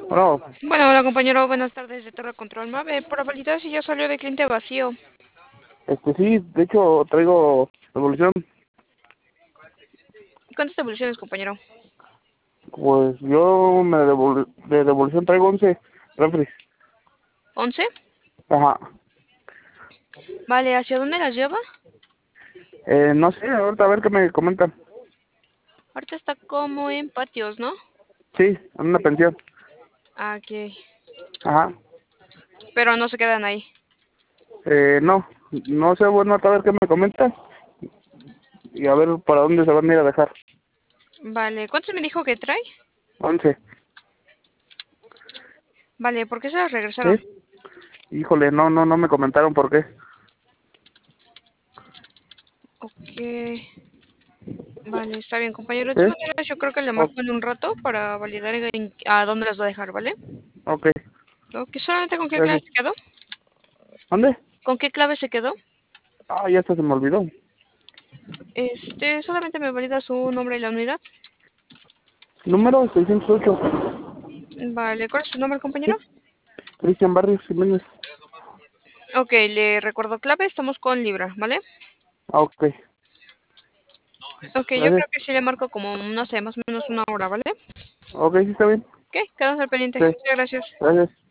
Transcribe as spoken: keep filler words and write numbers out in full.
Bueno, Bueno, hola compañero, buenas tardes de Torre Control Mave. Para validar si ya salió de cliente vacío. este sí, de hecho traigo devolución. ¿Cuántas devoluciones, compañero? Pues yo me devol de devolución traigo once refres. ¿Once? Ajá. Vale, ¿hacia dónde las lleva? Eh, no sé, ahorita a ver qué me comentan. Ahorita está como en patios, ¿no? Sí, en una pensión. Ah, ok. Ajá. Pero no se quedan ahí. Eh, no, no sé, bueno, ahorita a ver qué me comentan y a ver para dónde se van a ir a dejar. Vale, ¿cuántos me dijo que trae? Once. Vale, ¿por qué se las regresaron? ¿Sí? Híjole, no, no, no me comentaron por qué. Ok. Vale, está bien, compañero. De ¿Sí? todas maneras, yo creo que le O- marco en un rato para validar en- a dónde las va a dejar, ¿vale? ok, Ok, ¿solamente con qué clave gracias. se quedó? ¿Dónde? ¿Con qué clave se quedó? Ah, ya hasta se me olvidó. Este, solamente me valida su nombre y la unidad. Número seiscientos ocho. Vale, ¿cuál es su nombre, Sí, compañero? Cristian Barrios Jiménez. Ok, le recuerdo clave, estamos con Libra, ¿vale? Ah, ok, Ok, yo gracias. creo que sí le marco como, no sé, más o menos una hora, ¿vale? Ok, sí está bien. Ok, quedamos al pendiente. Sí, Muchas gracias. gracias.